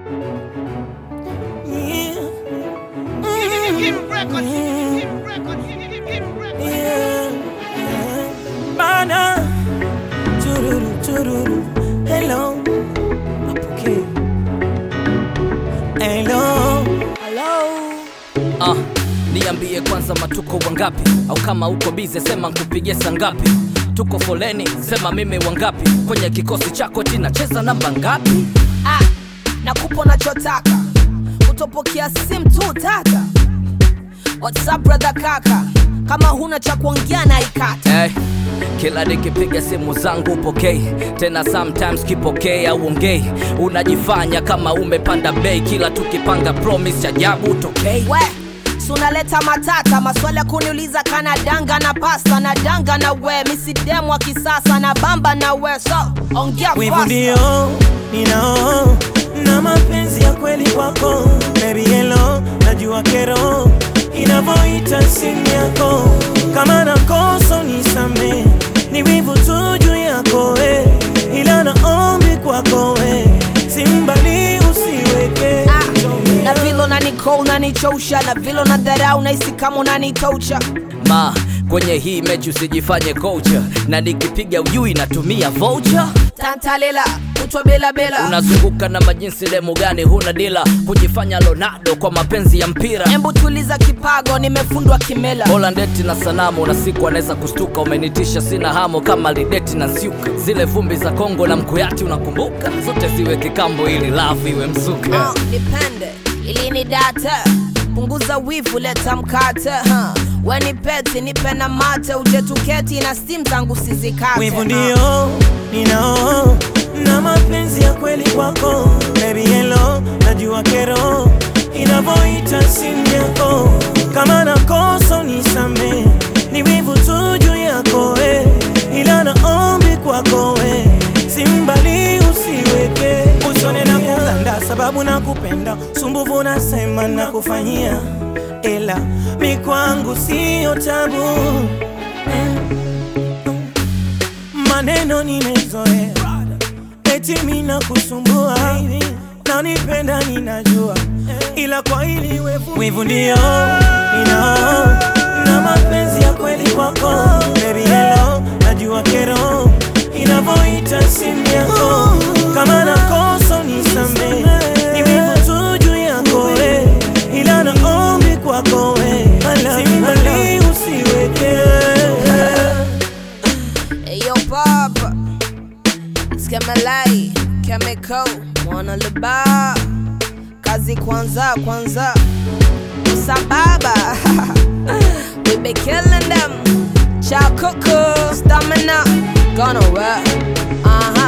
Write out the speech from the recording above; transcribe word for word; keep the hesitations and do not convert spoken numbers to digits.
Bana tururu tururu hello okay hello hello ah niambie kwanza matuko wangapi, au kama uko bize sema nikupigie saa ngapi. Tuko foleni sema mimi wangapi, kwenye kikosi chako tinacheza namba ngapi? Ah, nakupa nachotaka, utopokea simu tu tata. What's up brother kaka, kama huna cha kuongea na ikata. Hey, kila nikipiga simu zangu upokei, tena sometimes kipokea au ongei. Unajifanya kama umepanda bei, kila tukipanga promise ajabu utokei. We, sunaleta matata, maswali ya kuniuliza kana danga na pasta. Na danga na we, misidemu wa kisasa na bamba na we. So, ongea fast. Wivu ndio ninao na mapenzi ya kweli kwako. Baby hello, najua kero inavoita simu yako. Kama nakosa nisame, ni wivu tu juu yako we. Ila naombi kwako we, simbali usiweke. Ah, na vilo na niko unanichosha, na vilo na dharau nahisi kama unanitosha. Ma, kwenye hii mechi usijifanye kocha, na nikipiga ujui natumia voucher. Tantalela, utwa bela bela. Unazunguka na majinsi demo gani huna dila, kujifanya Ronaldo kwa mapenzi ya mpira. Embu tuliza kipago, nimefundwa kimela. Bola ndeti na sanamu, na siku anaweza kustuka. Umenitisha sina hamo kama lideti na nsiuka. Zile vumbi za Kongo na mkuyati unakumbuka, zote ziwe kikambo ili love iwe mzuka. Oh, nipende, ili ni data, punguza wivu leta mkate. huh. Weni peti, nipe na mate, uje tuketi na steam zangu sizikate. Wivu ndio ninao na mapenzi ya kweli kwako. Baby hello, najua kero inavoita simu yako. Kama nakosa nisame, ni wivu tu juu yako we. Ila naombi kwako we, simbali usiweke. Usone na kulanda sababu nakupenda, sumbuvu nasema nakufanyia. Ela mi kwangu siyo tabu, maneno nimezoea, eti mimi nakusumbua. Na nipenda ninajua, ila kwa hili wevu. Wivu ndio ninao na mapenzi ya kweli kwako. Baby hello, najua kero inavoita simu yako. Kama nakosa nisame, ni wivu tu juu yako we. Ila naombi kwako we, simbali usiweke. Yo papa, Skemalai, Chemical, Mwana Liba. Kazi kwanza kwanza, Usababa. We be killing them. Chow Cuckoo, Stamina, gonna work. Uh-huh.